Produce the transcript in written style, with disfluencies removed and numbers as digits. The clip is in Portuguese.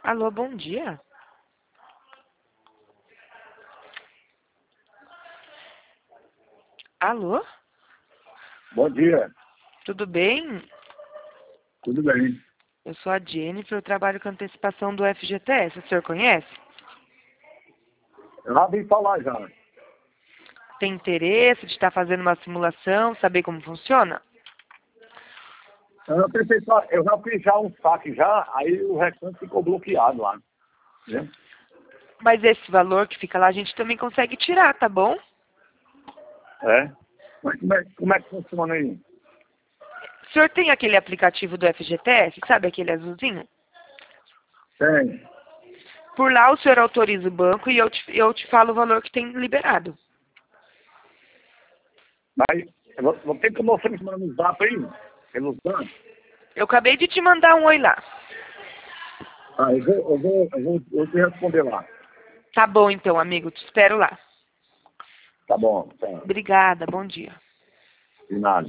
Alô, bom dia. Alô, Bom dia, tudo bem? tudo bem? Eu sou a Jennifer, eu trabalho com antecipação do FGTS. O senhor conhece? Eu já vim falar já. Tem interesse de estar fazendo uma simulação, saber como funciona? Eu pensei só, eu já fiz já um saque já, aí o restante ficou bloqueado lá. Né? Mas esse valor que fica lá a gente também consegue tirar, tá bom? É? Mas como é que funciona aí? O senhor tem aquele aplicativo do FGTS, sabe aquele azulzinho? Tem. Por lá o senhor autoriza o banco e eu te falo o valor que tem liberado. Mas eu vou ter que mostrar no zap aí, pelo zap. Eu acabei de te mandar um oi lá. Ah, eu vou te responder lá. Tá bom então, amigo, te espero lá. Tá bom, tá. Obrigada, bom dia. De nada.